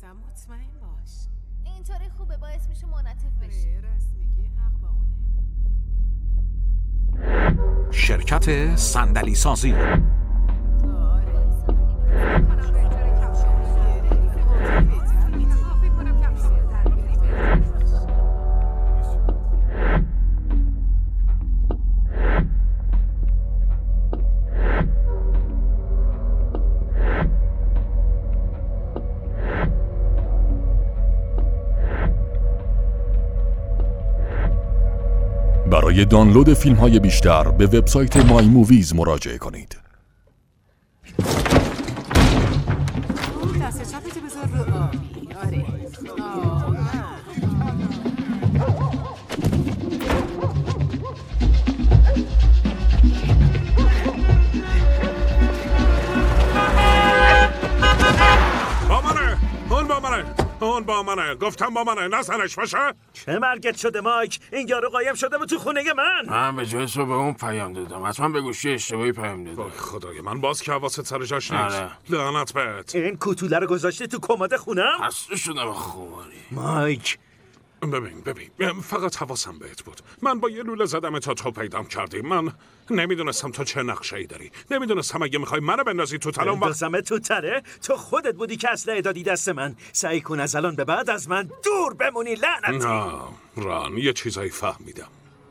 عزیزم مطمئن باش. اینطوری خوبه، باعث میشه منعطف بشی. رسمیگی حق با اونه. شرکت صندلی سازی برای دانلود فیلم‌های بیشتر به وبسایت مای موویز مراجعه کنید. دست چپتو بذار رو آبی. آره. اون با منه گفتم با منه، نزنش باشه. چه مرگت شده مایک؟ این یارو قایم شده به تو خونه من به جای تو به اون پیام دادم، حتما به گوشی اشتباهی پیام دادم. خدای من، باز که حواست سر جاش نیست. لعنت بهت. این کوتوله رو گذاشتی تو کمد خونم؟ خسته شدم خوبانی مایک ببین فقط حواسم بهت بود. من با یه لوله زدم تا تو پیدام کردی. من نمیدونستم تو چه نقشه‌ای داری. نمیدونستم اگه میخوای منو بندازی تو تلم بندازم تو تره؟ تو خودت بودی که اسلحه دادی دست من. سعی کن از الان به بعد از من دور بمونی لعنتی. نه ران، یه چیزایی فهمیدم.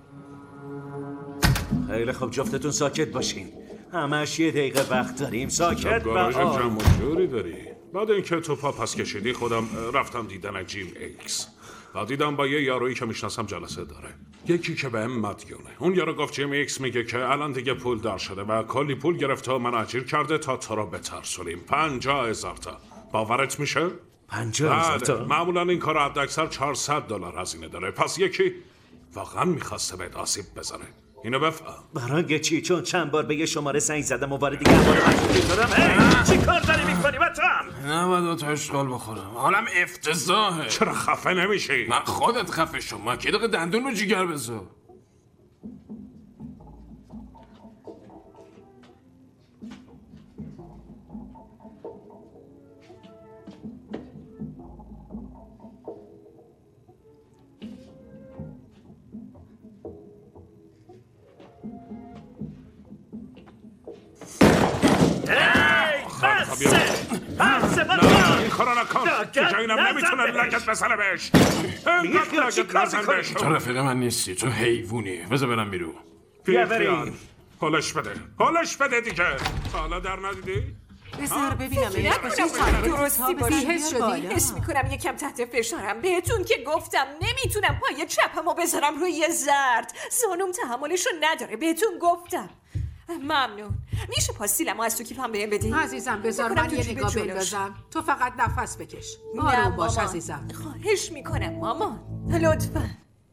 خیلی خوب، جفتتون ساکت باشین. همش یه دقیقه وقت داریم. ساکت گاراژ جمع جوری داری. بعد اینکه تو پا پس کشیدی خودم رفتم دیدن جیم ایکس. بعد دیدم با یه یارویی که میشناسم جلسه داره، یکی که بهم مدیونه. اون یارو گفت جیم ایکس میگه که الان دیگه پول دار شده و کلی پول گرفته و من اجیر کرده تا تو رو بترسونیم. 50,000 تا. باورت میشه؟ 50,000 تا؟ معمولا این کار حداکثر $400 هزینه داره. پس یکی واقعا میخواسته بهت آسیب بزنه. اینو بفهم. برای چی؟ چون چند بار به یه شماره زنگ زدم و بار دیگه بار مجبوری دادم. چی کار داری میکنی بچم؟ نباید تو اشغال بخورم، حالم افتضاحه. چرا خفه نمیشی؟ من خودت خفه شو، من که دقیقه دندون رو جیگر بذار. این کارا نکن که اینم نمیتونه لگت بزنه بهش. اینقدر لگت نزن بهش. تو رفیق من نیستی، تو حیوونی. بذار برم بیرون. بیا بریم. حالش بده دیگه. حالا در ندیدی؟ بذار ببینم درستی باشی. حس میکنم یکم تحت فشارم. بهتون که گفتم نمیتونم پای چپمو بذارم روی زرد. زانوم تحملشو نداره. بهتون گفتم. ممنون. میشه پاستیلمو از تو کیفم بهم بدی؟ عزیزم بذار من یه نگاه بندازم. تو فقط نفس بکش. آروم باش عزیزم. خواهش میکنم مامان، لطفا.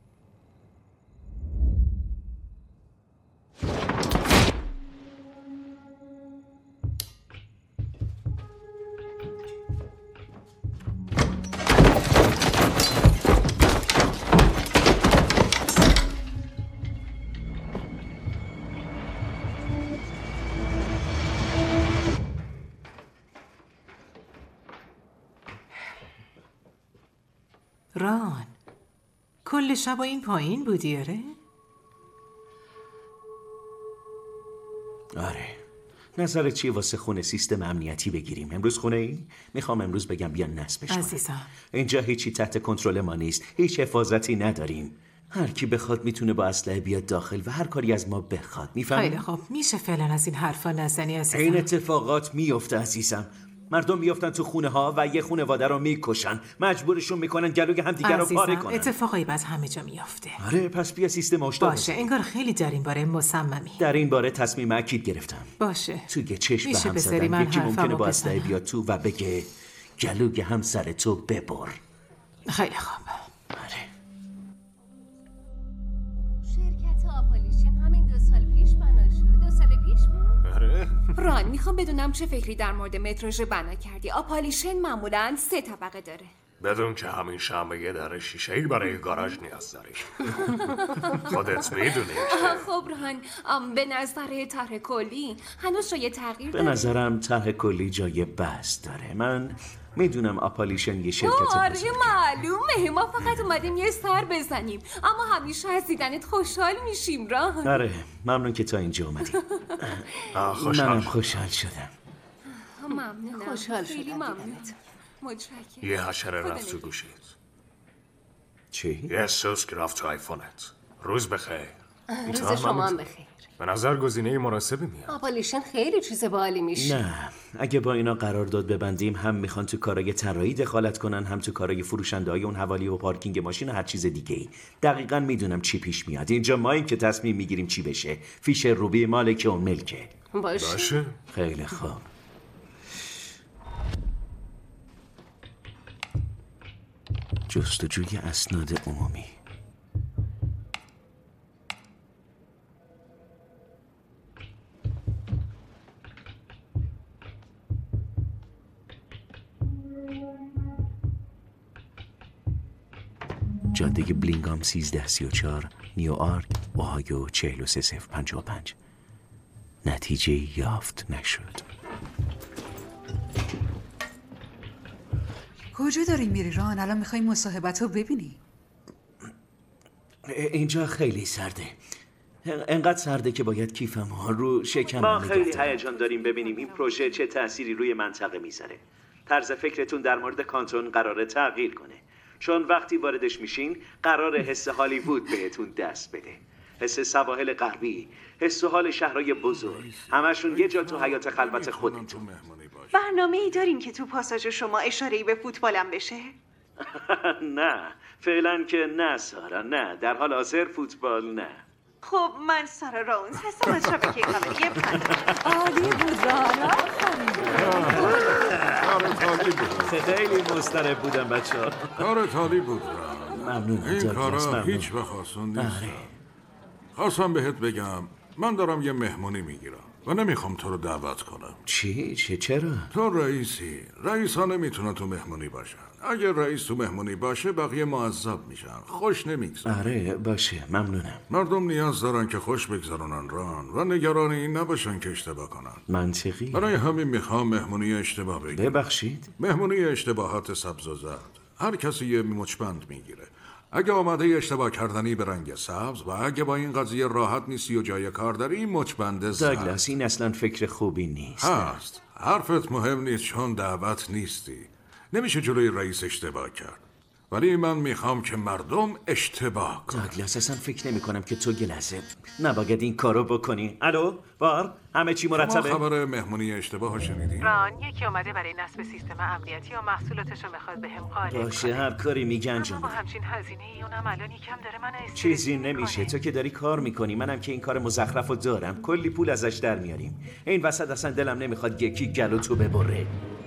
ران، کل شب این پایین بودی؟ آره. نظرت چیه واسه خونه سیستم امنیتی بگیریم؟ امروز خونه ای؟ میخوام امروز بگم بیا نصبش کنیم. عزیزم اینجا هیچی تحت کنترل ما نیست. هیچ حفاظتی نداریم. هر کی بخواد میتونه با اسلحه بیاد داخل و هر کاری از ما بخواد. میفهمی؟ خیلی خوب، میشه فعلا از این حرفا نزنی عزیزم. این اتفاقات میفته عزیزم. مردم میافتن تو خونه ها و یه خانواده رو میکشن، مجبورشون میکنن گلوی همدیگه رو پاره کنن. اتفاقایی بعد همه جا میافته. آره، پس بیا سیستم آشنا باشه. انگار خیلی در این باره مصممی. در این باره تصمیم اکید گرفتم. باشه. توی چشم به هم زدن یکی ممکنه با اسلحه بیاد تو و بگه گلوی همسر تو ببر. خیلی خوب. آره. شرکت آپالیشن همین 2 سال پیش بنا شد. 2 سال پیش بود؟ آره. ران، میخوام بدونم چه فکری در مورد متروژه بنا کردی. آپالیشن معمولاً 3 طبقه داره. بدون که همین شمه یه در شیشه‌ای برای گاراژ نیاز داری. خودت میدونی. خب ران، به نظر طرح کلی هنوز جای تغییر به داره؟ نظرم طرح کلی جای بحث داره. من میدونم آپالیشن یه شرکت آره بزرگه. معلومه، ما فقط اومدیم یه سر بزنیم، اما همیشه از دیدنت خوشحال میشیم ران. آره ممنون که تا اینجا اومدی. منم خوشحال شدم. ممنونم، خوشحال خیلی شدم ممنونت. متشکرم. یه حشره رفت تو گوشیت. چی؟ یه سوسک رفت تو آیفونت. روز بخیر. روز شما هم بخیر. به نظر گزینه مناسبی میاد. آپالیشن خیلی چیز باحالی میشه. نه اگه با اینا قرارداد ببندیم هم میخوان تو کارای طراحی دخالت کنن، هم تو کارای فروشنده های اون حوالی و پارکینگ ماشین و هر چیز دیگه ای. دقیقاً میدونم چی پیش میاد. اینجا ما این که تصمیم میگیریم چی بشه. فیشر روبی مالک اون ملکه. باشه. خیلی خوب. جستجوی اسناد عمومی. جاده بلینگام 1334 نیوآرک اوهایو 43055. نتیجه یافت نشد. کجا داری میری ران؟ الان میخوای مصاحبت رو ببینی. اینجا خیلی سرده. انقدر سرده که باید کیفم ها رو شکم. ما خیلی هیجان داریم ببینیم این پروژه چه تأثیری روی منطقه میذاره. طرز فکرتون در مورد کانتون قراره تغییر کنه، چون وقتی واردش میشین قراره حس هالیوود بهتون دست بده. حس سواحل غربی، حس و حال شهرهای بزرگ، همشون یه جا تو حیات خلوت خودتون. برنامه‌ای دارین که تو پاساژ شما اشاره‌ای به فوتبالم بشه؟ نه فعلا که نه سارا، نه در حال حاضر فوتبال نه. خب من سارا راونز هستم از شبکه خبری عالی بود ران. خیلی مضطرب بودم بچه‌ها. کارت عالی بود. ممنون. این کارا هیچ وقت آسون نیست. خواستم بهت بگم من دارم یه مهمونی میگیرم و نمیخوام تو رو دعوت کنم. چی؟ چرا؟ تو رئیسی. رئیسا نمیتونن تو مهمونی باشن. اگه رئیس تو مهمونی باشه بقیه معذب میشن، خوش نمیگذرن. آره باشه ممنونم. مردم نیاز دارن که خوش بگذرونن ران و نگران این نباشن که اشتباه کنن. منطقی. برای همین میخوام مهمونی اشتباه بگیم. ببخشید؟ مهمونی اشتباهات سبز و زرد. هر کسی یه مچبند میگیره. اگه آماده اشتباه کردنی به رنگ سبز و اگه با این قضیه راحت نیستی و جای کار داری این مچبند زرد. داگلاس این اصلا فکر خوبی نیست. هست. حرفت مهم نیست چون دعوت نیستی. نمیشه جلوی رئیس اشتباه کرد. ولی من میخوام که مردم اشتباه کنن. داگلاس اصلا فکر نمی کنم که تو گلزه نباید این کارو بکنی. الو بار همه چی مرتبه؟ شما خبر مهمونی اشتباه شنیدین؟ ران یکی اومده برای نصب سیستم امنیتی و محصولاتش رو میخواد بهم قاله کنه. باشه هر کاری میگن با همچین هزینه ای اونم الان یکم داره من استرس چیزی نمیشه. تو که داری کار میکنی، منم که این کار مزخرفو دارم، کلی پول ازش در میاریم. این وسط اصلا دلم نمیخواد یکی گلو تو ببره.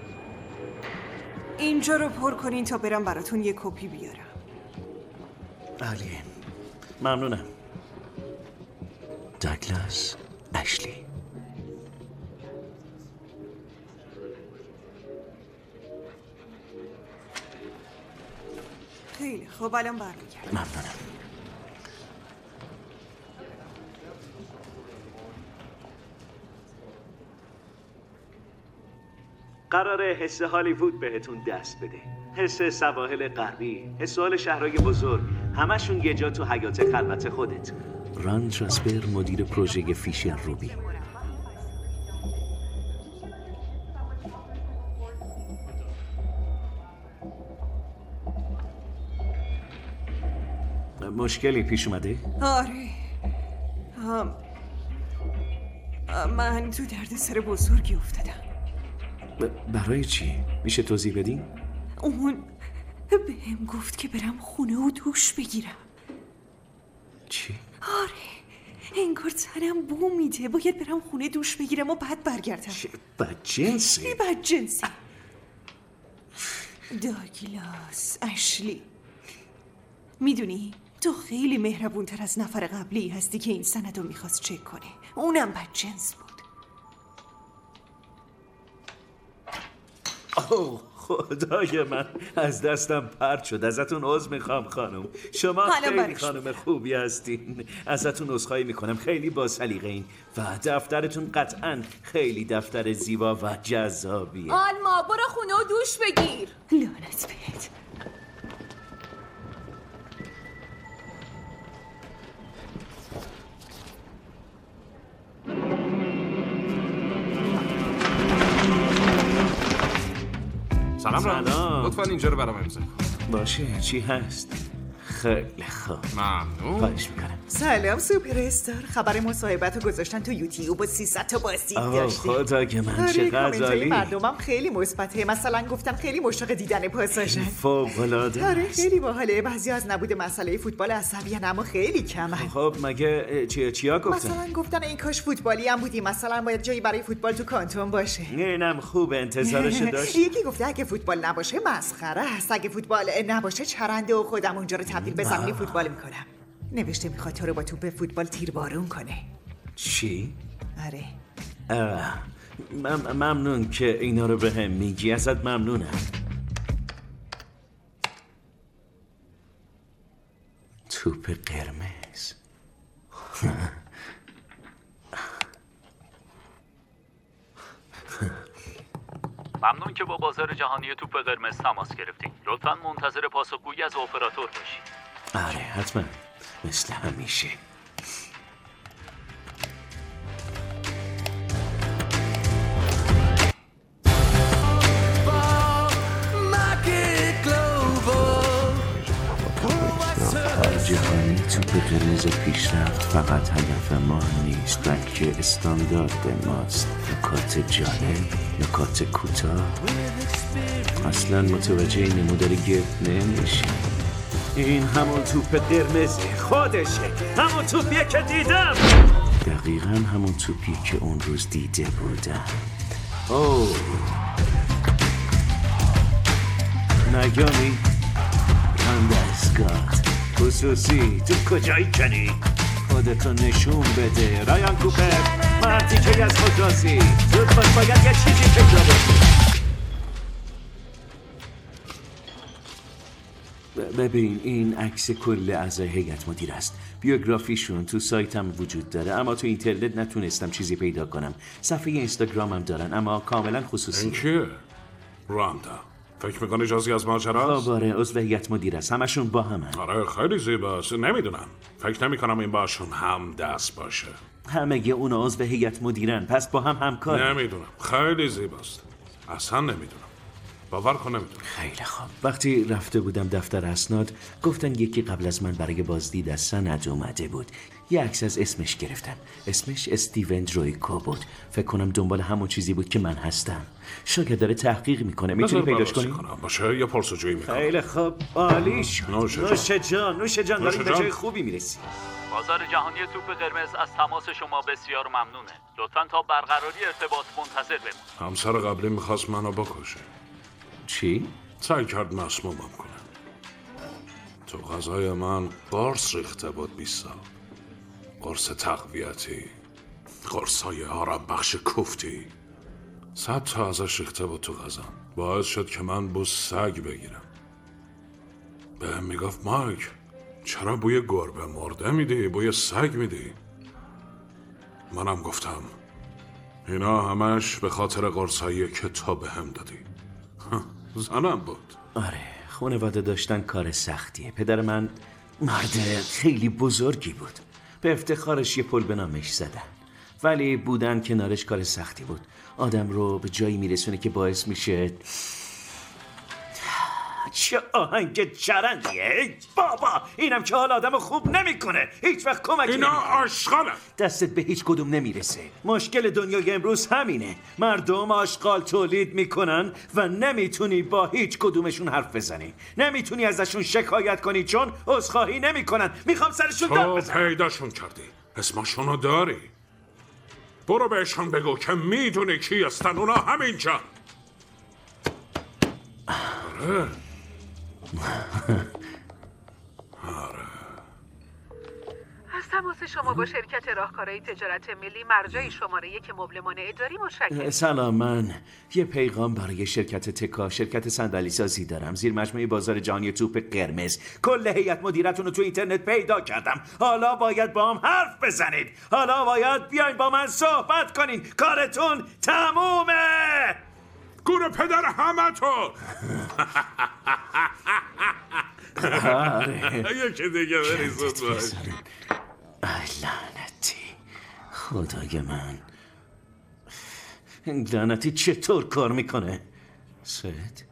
اینجا رو پر کنین تا برم براتون یه کپی بیارم. علی ممنونم. داگلاس اشلی. خیلی خب الان برمیگردم. ممنونم. قراره حس هالیوود بهتون دست بده. حس سواحل غربی، حس حال شهرهای بزرگ، همشون یه جا تو حیات خلوت خودت. ران تراسپر مدیر پروژه فیشر روبی. مشکلی پیش اومده؟ آره من تو دردسر بزرگی افتادم. برای چی؟ میشه توضیح بدین؟ اون بهم گفت که برم خونه و دوش بگیرم. چی؟ آره انگار تنم بو میده، باید برم خونه دوش بگیرم و بعد برگردم. چه بدجنسی؟ چی بدجنسی؟ داگلاس اشلی، میدونی تو خیلی مهربون تر از نفر قبلی هستی که این سندو میخواست چک کنه. اونم بدجنس بود. خدای من از دستم پرت شد. ازتون عذر میخوام خانم. شما خیلی خانم خوبی هستین. ازتون عذرخواهی میکنم. خیلی با سلیقه این و دفترتون قطعا خیلی دفتر زیبا و جذابیه. آلما برو خونه و دوش بگیر. لعنت بهت. سلام. لطفاً اینجا رو برام امضا کن. باشه چی هست؟ خیلی خوب. ممنون. خواهش میکنم. سلام سوپر استار. خبر مصاحبت رو گذاشتن تو یوتیوب و 300 تا بازدید داشتی. خدا که من چقدر عالی. مردمم خیلی مثبته. مثلا گفتم خیلی مشتاق دیدن پاساژن. فوق‌العاده. آره خیلی باحاله. بعضی از نبود مسئله فوتبال عصبیان اما خیلی کمه. خب مگه چیا گفتن؟ مثلا گفتن این کاش فوتبالی هم بودی. مثلا باید جایی برای فوتبال تو کانتون باشه. اینم خوب انتظارش داشت. یکی گفته اگه فوتبال نباشه مسخره است. اگه فوتبال نباشه چرنده و خودم اونجا رو تبدیل به زمین فوتبال میکنم. نوشته میخواد تو رو با توپ فوتبال تیربارون کنه. چی؟ آره. ممنون که اینا رو به هم میگی. ازت ممنونم. توپ قرمز. ممنون که با بازار جهانی توپ قرمز تماس گرفتین. لطفاً منتظر پاسخگویی از اپراتور باشید. آره حتما مثل همیشه. جهانی توپ قرمز پیشرفت فقط هدف ما نیست بلکه استاندارد ماست. نکات جالب، نکات کوتاه. اصلا متوجه این نمودار گرد نمیشه. این همون توپ قرمزه. خودشه. همون توپیه که دیدم. دقیقا همون توپی که اون روز دیده بودم. اوه نگامی اندرسگات خصوصی تو کجایی کنی؟ خودتو نشون بده رایان کوپر. مردی که از خود رازی زود باش باید یه چیزی که جا ببین این عکس کل اعضای هیئت مدیره است. بیوگرافیشون تو سایتم وجود داره اما تو اینترنت نتونستم چیزی پیدا کنم. صفحه اینستاگرامم دارن اما کاملا خصوصی. این کیه؟ راندا فکر میکنی جزئی از ماجراست؟ خب آره عضو هیئت مدیره است. همشون با همن. آره خیلی زیباست. نمیدونم. فکر نمیکنم این باشون هم دست باشه. همه اونا عضو هیئت مدیرن پس با هم همکار. نمیدونم. خیلی زیباست. اصلا نمیدونم. باور کن نمیدونم. خیلی خوب. وقتی رفته بودم دفتر اسناد گفتن یکی قبل از من برای بازدید از سند اومده بود. یه عکس از اسمش گرفتم. اسمش استیون درویکو بود. فکر کنم دنبال همون چیزی بود که من هستم. شاید داره تحقیق میکنه. میتونی پیداش کنی؟ باشه یا پرسجویی میکنم. خیلی خوب. عالیش. نوش جان داریم به جای خوبی میرسی. بازار جهانی توپ قرمز از تماس شما بسیار ممنونه. لطفاً تا برقراری ارتباط منتظر بمونید. همسر قبلی میخواست منو بکشه. چی؟ سعی کرد مسمومم کنه. تو غذای من قرص ریخته بود 20 سال. قرص تقویتی. قرصای آرام بخش کوفتی. 100 تا ازش ریخته بود تو غذام. باعث شد که من بوس سگ بگیرم. بهم میگفت مایک چرا بوی گربه مرده میدی؟ بوی سگ میدی؟ منم گفتم اینا همش به خاطر قرصایی که تو بهم دادی. زنم بود. آره خانواده داشتن کار سختیه. پدر من مرد خیلی بزرگی بود. به افتخارش یه پل به نامش زدن ولی بودن کنارش کار سختی بود. آدم رو به جایی میرسونه که باعث میشه چه آهنگ چرندیه بابا. اینم که حال آدم خوب نمیکنه. هیچ وقت کمک اینا آشغاله. دستت به هیچ کدوم نمیرسه. مشکل دنیای امروز همینه. مردم آشغال تولید میکنن و نمیتونی با هیچ کدومشون حرف بزنی. نمیتونی ازشون شکایت کنی چون عذرخواهی نمیکنن. میخوام سرشون داد بزنم. تو پیداشون کردی. اسمشونو داری. برو بهشون بگو که میدونی کی هستن. اونا همینجا. آره از تماس شما با شرکت راهکارهای تجارت ملی مرجع شماره 1 مبلمان اداری مشکل. سلام، من یه پیغام برای شرکت تکا، شرکت صندلی سازی دارم زیر مجموعه بازار جهانی توپ قرمز. کل هیئت مدیرتون رو تو اینترنت پیدا کردم. حالا باید با هم حرف بزنید. حالا باید بیاین با من صحبت کنین. کارتون تمومه. گور پدر همتون. یکی دیگه بریزد باش. لعنتی، خدای من، این لعنتی چطور کار میکنه؟ سید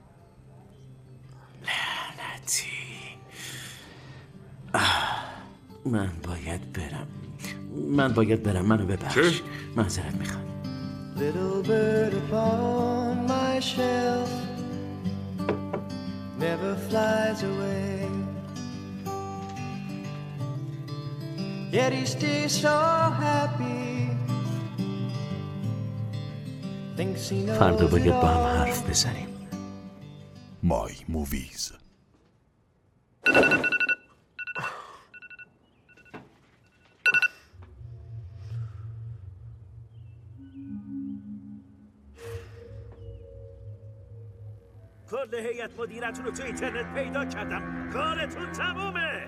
لعنتی. من باید برم. منو ببخش. معذرت میخوام. Little bird upon my shelf never flies away, yet he stays so happy. Thinks he knows. فردا باید با هم حرف بزنیم. مای موویز. کل هیئت مدیرتون رو تو اینترنت پیدا کردم. کارتون تمومه.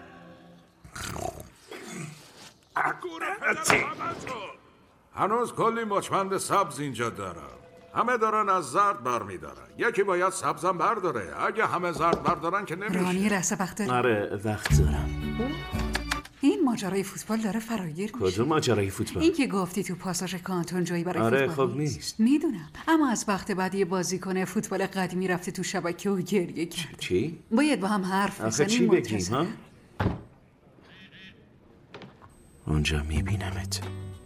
هنوز کلی مچمند سبز اینجا دارم. همه دارن از زرد برمیدارن. یکی باید سبزم برداره. اگه همه زرد بردارن که نمیشه. رانی رسه وقت داری؟ آره وقت دارم. این ماجرای فوتبال داره فراگیر میشه. کدوم ماجرای فوتبال؟ این که گفتی تو پاساژ کانتون جایی برای آره فوتبال خب نیست. میدونم، اما از وقت بعد یه بازیکن فوتبال قدیمی رفته تو شبکه و گریه کرده. چی؟ باید با هم حرف بزنیم. چی بگیم ها؟ اونجا میبینمت.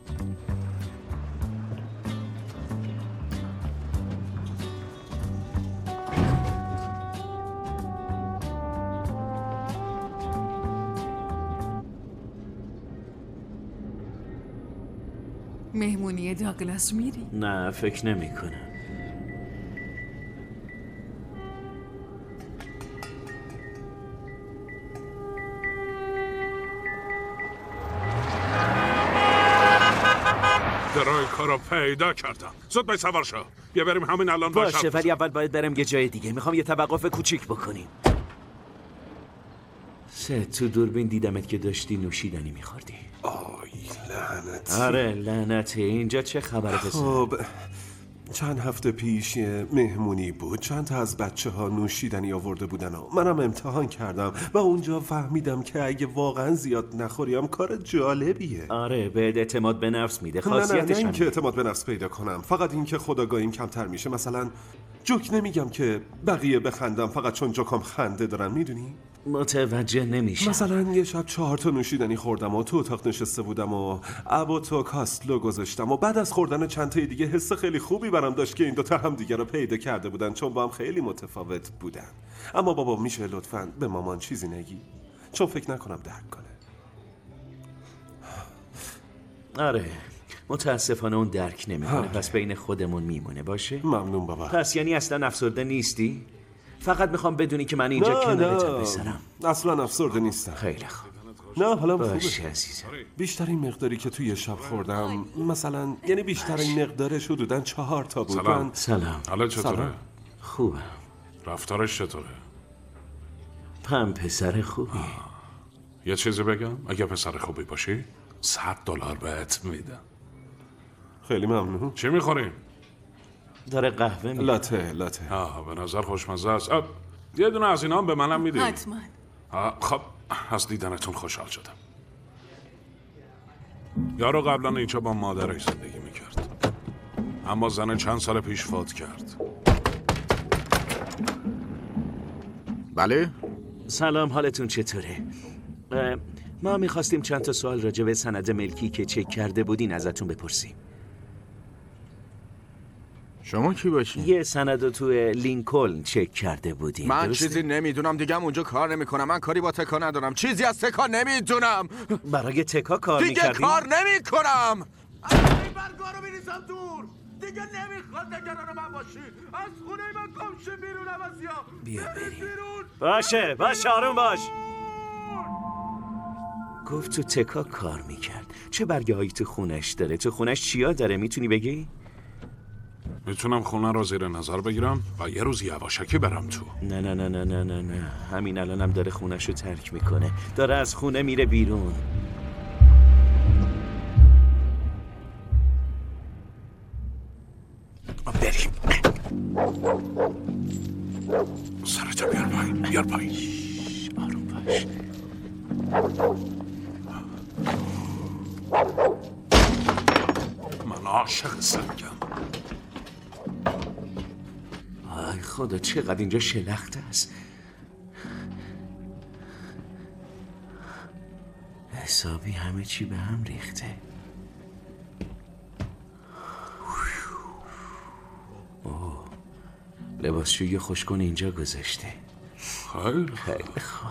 مهمونی داگلاس میری؟ نه فکر نمی کنم. درای کارو پیدا کردم. زود باید سوار شو. بیا بریم همین الان باشه، ولی اول باید برم یه جای دیگه. میخوام یه توقف کوچیک بکنیم. تو دوربین دیدمت که داشتی نوشیدنی میخوردی. آی لعنتی. آره لعنتی. اینجا چه خبره پسر؟ خب چند هفته پیش مهمونی بود. چند تا از بچه‌ها نوشیدنی آورده بودن و منم امتحان کردم و اونجا فهمیدم که اگه واقعا زیاد نخوریم کار جالبیه. آره بهت اعتماد به نفس میده. خاصیتش نه اینکه اعتماد به نفس پیدا کنم، فقط اینکه خودآگاهیم کمتر میشه. مثلا جوک نمیگم که بقیه بخندم فقط چون جوکام خنده دارن، میدونی؟ متوجه نمیشم. مثلا یه شب 4 تا نوشیدنی خوردم و تو اتاق نشسته بودم و ابوتو کاستلو گذاشتم و بعد از خوردن چند تا دیگه حس خیلی خوبی برام داشت که این دوتا هم دیگه رو پیدا کرده بودن چون با هم خیلی متفاوت بودن. اما بابا میشه لطفاً به مامان چیزی نگی؟ چون فکر نکنم درک کنه. آره متاسفانه اون درک نمیکنه. پس بین خودمون میمونه باشه؟ ممنون بابا. پس یعنی اصلا افسرده نیستی؟ فقط میخوام بدونی که من اینجا کنارتم بسرم. اصلا افسرده نیستم. خیلی خوب. نه حالا خوبه. عزیزم. بیشترین مقداری که توی شب خوردم مثلا یعنی بیشترین مقدارش حدوداً 4 تا بود. سلام. حالا چطوره؟ خوبم. رفتارش چطوره؟ پسر خوبی. یه چیزی بگم؟ اگه پسر خوبی باشی $100 بهت میدم. خیلی ممنون. چی میخوریم؟ داره قهوه میده. لاته. به نظر خوشمزه است. یه دونه از اینا هم به منم میدی؟ حتما. خب از دیدنتون خوشحال شدم. یارو قبلا اینجا با مادرش زندگی میکرد، اما زن چند سال پیش فوت کرد. بله؟ سلام، حالتون چطوره؟ ما میخواستیم چند تا سوال راجع به سند ملکی که چک کرده بودین ازتون بپرسیم. شما کی باشین؟ یه سند رو توی لینکلن چک کرده بودین. من چیزی نمیدونم دیگه. اونجا کار نمیکنم. من کاری با تکا ندارم. چیزی از تکا نمیدونم. برای تکا کار دیگه میکردین؟ کار نمیکنم. از این برگاه رو میریزم دور. دیگه نمیخواد نگران من باشی. از خونه من گمشه بیرون عوضیا. بیا بریم. باشه آروم باش. گفت تو تکا کار میکرد. چه برگه هایی تو خونش داره؟ تو خونش چیا داره؟ میتونی بگی؟ میتونم خونه رو زیر نظر بگیرم و یه روز یواشکی برم تو. نه نه نه نه نه نه نه، همین الانم داره خونش رو ترک میکنه. داره از خونه میره بیرون. بریم. سرتو بیار پایین، بیار پایین. آروم باش. من عاشق سرگم. آی خدا چقدر اینجا شلخت است. حسابی همه چی به هم ریخته. اوه، لباسشویی خوشگل اینجا گذاشته. خیلی خوب.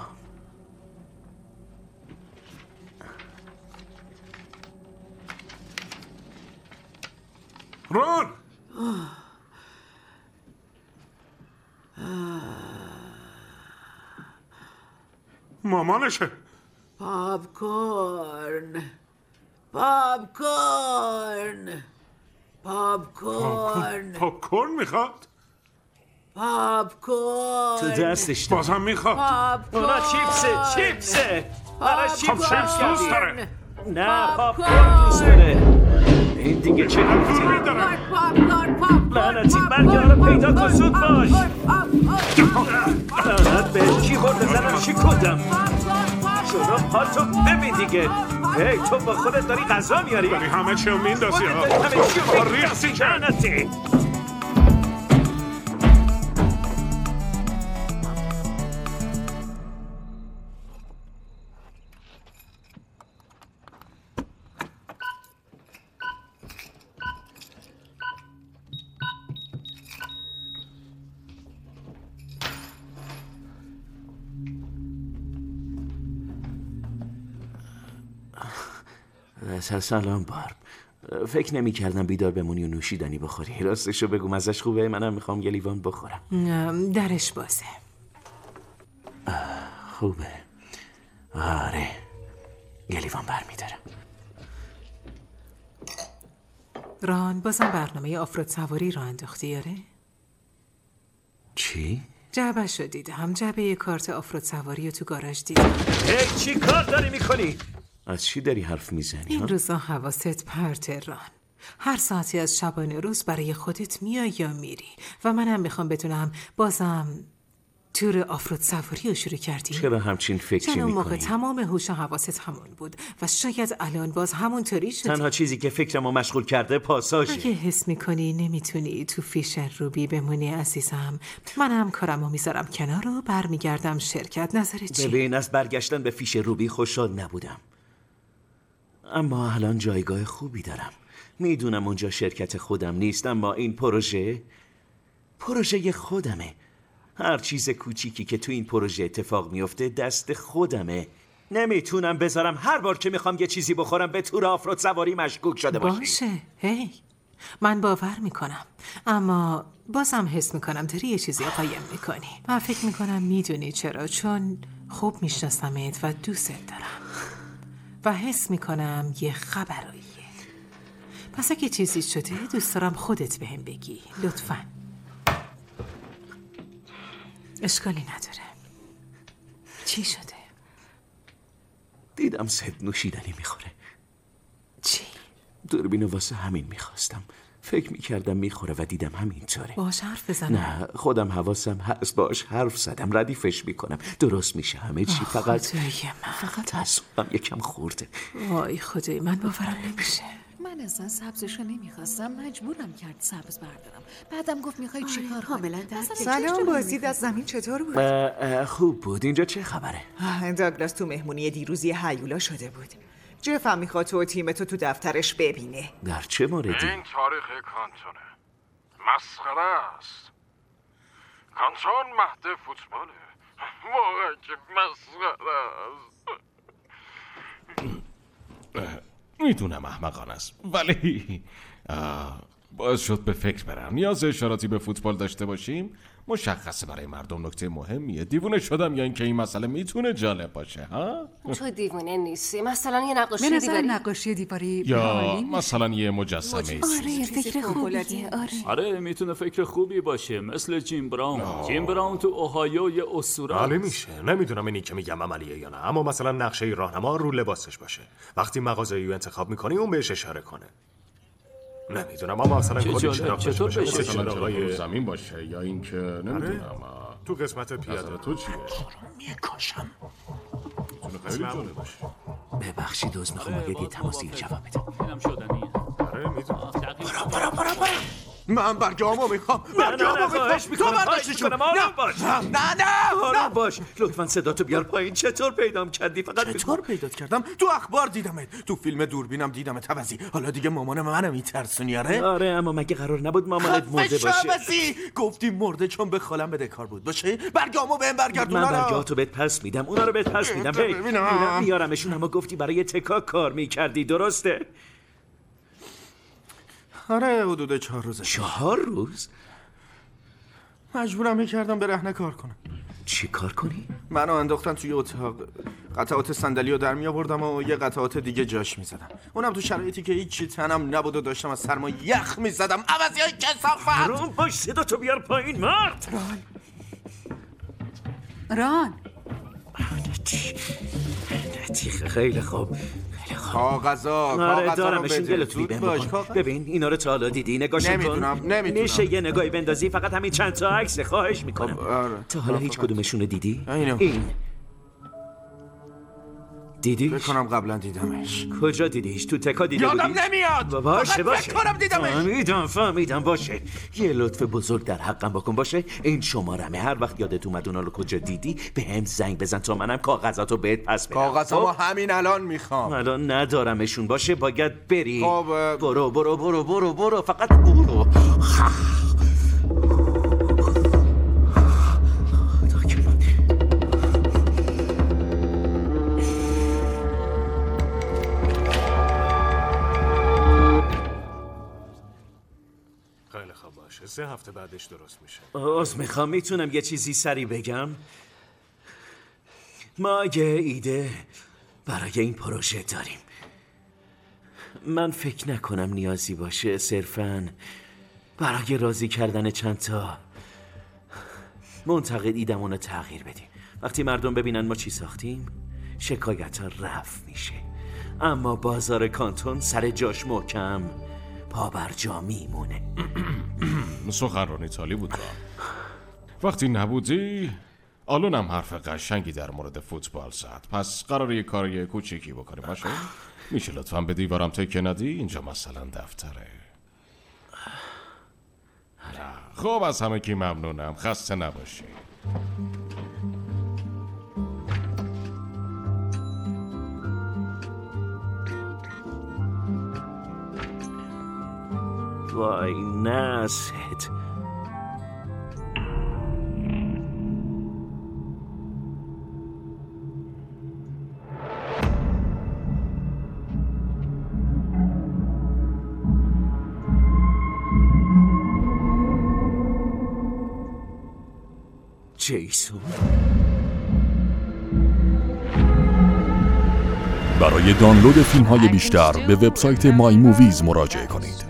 رون! مامانشه. پاپکورن پاپکورن پاپکورن پاپکورن میخواد؟ پاپکورن تو دستش بازم میخواد. اونا چیپسه برای چیپس دوست داره. نه پاپکورن دوست داره. این دیگه چه گفتی؟ لعنتی برگه رو پیدا کن زود باش. لعنت به کی خورد بزنم چی کدم. شروع پاتو ببین دیگه. هی تو با خودت داری غذا میاری؟ داری همه چی رو میندازی ها. همه چی رو ریخسی که لعنتی. سلام بارب. فکر نمی کردم بیدار بمونی و نوشیدنی بخوری. راستشو بگو مزش خوبه؟ منم میخوام یه لیوان بخورم. درش بازه. خوبه. آره یه لیوان برمیدارم. ران بازم برنامه آفرود سواری را انداختی آره؟ چی؟ جعبه شو دیدم. جعبه کارت آفرود سواری رو تو گاراژ دیدم. هی چی کار داری میکنی؟ از چی داری حرف میزنی؟ این روزا حواست پرته ران. هر ساعتی از شبانه روز برای خودت میای یا میری و منم میخوام بدونم بازم تور آفرود سواری رو شروع کردی؟ چرا همچین فکری میکنی؟ میکنی؟ موقع تمام هوش و حواست همون بود و شاید الان باز همونطوری شدی. تنها چیزی که فکرمو مشغول کرده پاساژه. اگه حس میکنی نمیتونی تو فیشر روبی بمونی عزیزم، منم کارمو میذارم کنار و برمیگردم شرکت. نظرت چیه؟ ببین از برگشتن به فیش روبی خوشحال نبودم، اما الان جایگاه خوبی دارم. میدونم اونجا شرکت خودم نیست، اما این پروژه خودمه. هر چیز کوچیکی که تو این پروژه اتفاق میفته دست خودمه. نمیتونم بذارم هر بار که میخوام یه چیزی بخورم به تور آفرود سواری مشکوک شده باشی. باشه هی من باور میکنم، اما بازم حس میکنم داری یه چیزی قایم میکنی. من فکر میکنم میدونی چرا، چون خوب میشناسمت و دوست دارم و حس میکنم یه خبراییه. پس اگه چیزی شده دوست دارم خودت بهم بگی لطفاً. اشکالی نداره. چی شده؟ دیدم سد نوشیدنی میخوره. چی؟ دوربینو واسه همین میخواستم. فکر میکردم میخوره و دیدم همینطوره. باش حرف بزنم؟ نه خودم حواسم هست، باش حرف زدم، ردیفش میکنم، درست میشه همه چی. فقط حسابم یکم خورده. وای خدای من باورم نمیشه. من اصلا سبزشو نمیخواستم، مجبورم کرد سبز بردارم. بعدم گفت میخوای چیکار کنی؟ سلام، بازدید از زمین چطور بود؟ خوب بود. اینجا چه خبره؟ داگلاس تو مهمونی دیروزی هیولا شده بود. جف هم میخواد تو و تیمتو تو دفترش ببینه. در چه موردی؟ این تاریخ کانتونه مسخره است. کانتون مهد فوتباله. واقعا که مسخره است. میدونم احمقانه است، ولی باعث شد به فکر برم نیاز اشاراتی به فوتبال داشته باشیم. مشخصه برای مردم نکته مهمیه. دیوونه شدم یا اینکه این مسئله میتونه جالب باشه ها؟ تو دیوونه نیستی. مثلا یه نقاشی به نظر دیواری نقاشی دیواری یا مثلا یه مجسمه. آره فکر خوبیه. آره میتونه فکر خوبی باشه، مثل جیم براون. جیم براون تو اوهایو یه اسطوره. عالی میشه. نمیدونم اینی که میگم عملیه یا نه، اما مثلا نقشه راهنما رو لباسش باشه. وقتی مغازه‌ای رو انتخاب میکنی اون بهش اشاره کنه. نمیدونم اما مثلا کلی چراغ چطور بشه؟ مثلا چراغ زمین باشه یا اینکه نمیدونم تو قسمت پیاده. تو چیه؟ میکشم. خیلی جالب باشه. ببخشید عذر میخوام اگه یه تماسی جواب بدم. اینم شدنیه. آره میدونم. برو. من برگامو میخوام. تو برداشتش کنم. آروم باش. لطفاً صداتو بیار پایین. چطور پیدام کردی؟ فقط چطور پیدات کردم؟ تو اخبار دیدمت، تو فیلم دوربینم دیدمت. عوضی حالا دیگه مامان منو میترسونی. آره اما مگه قرار نبود مامانت مرده باشه؟ عوضی گفتی مرده چون به خالم بدهکار بود باشه. برگامو بهم برگردون. من برگاتو بهت پس میدم. اونا رو بهت پس میدم. میرم میارمشون. اما گفتی برای تکا کار میکردی، درسته؟ آره حدود 4 روزه. 4 روز؟ مجبورم میکردم به رهنه کار کنم. چی کار کنی؟ منو انداختن توی اتاق، قطعات صندلی رو در می آوردم و یه قطعات دیگه جاش میزدم. اونم تو شرایطی که هیچی تنم نبود و داشتم از سرما یخ میزدم. عوضی های کثافت. آروم باش. صداتو بیار پایین مرد. ران خیلی خوب. کاغذا دارمشون. دلتونی ببین اینا رو تا حالا دیدی؟ نگاش کن. میشه یه نگاهی بندازی؟ فقط همین چند تا عکس. خواهش میکنم. تا حالا هیچ کدومشون رو دیدی؟ این دیدیش؟ بکنم قبلا دیدمش. کجا دیدیش؟ تو تکا دیده بودی؟ یادم نمیاد. باشه بکنم دیدمش. فهمیدم باشه. یه لطف بزرگ در حقم بکن باشه. این شمارمه. هر وقت یادت اومد اونا رو کجا دیدی به هم زنگ بزن تا منم کاغذاتو بهت پس بدم. کاغذامو همین الان میخوام. الان ندارمشون. باشه باید بری. برو فقط برو. خیلی خوب باشه. 3 هفته بعدش درست میشه. عذر میخوام. میتونم یه چیزی سریع بگم؟ ما یه ایده برای این پروژه داریم. من فکر نکنم نیازی باشه صرفاً برای راضی کردن چند تا منتقد ایدمون رو تغییر بدیم. وقتی مردم ببینن ما چی ساختیم شکایت ها رفع میشه، اما بازار کانتون سر جاش محکم پا بر جا میمونه. سخنران ایتالی بود را. وقتی نبودی آلونم حرف قشنگی در مورد فوتبال زد. پس قراره یه کاری کوچیکی بکنیم باشه؟ میشه لطفاً به دیوارم تکیه ندی؟ اینجا مثلا دفتره. خب از همه کی ممنونم. خسته نباشی. وای نست. جیسون. برای دانلود فیلم های بیشتر به وبسایت مای موویز مراجعه کنید.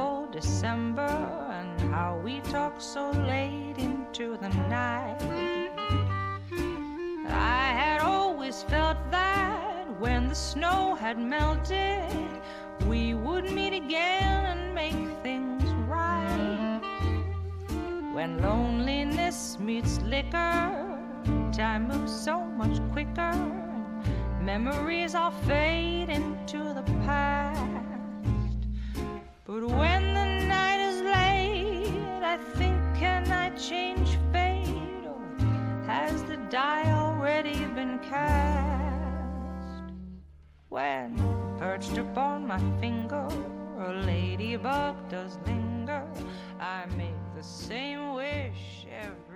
When loneliness meets liquor, time moves so much quicker. Memories all fade into the past. But when the night is late, I think, can I change fate? Or has the die already been cast? When perched upon my finger, a ladybug does linger. I make the same wish every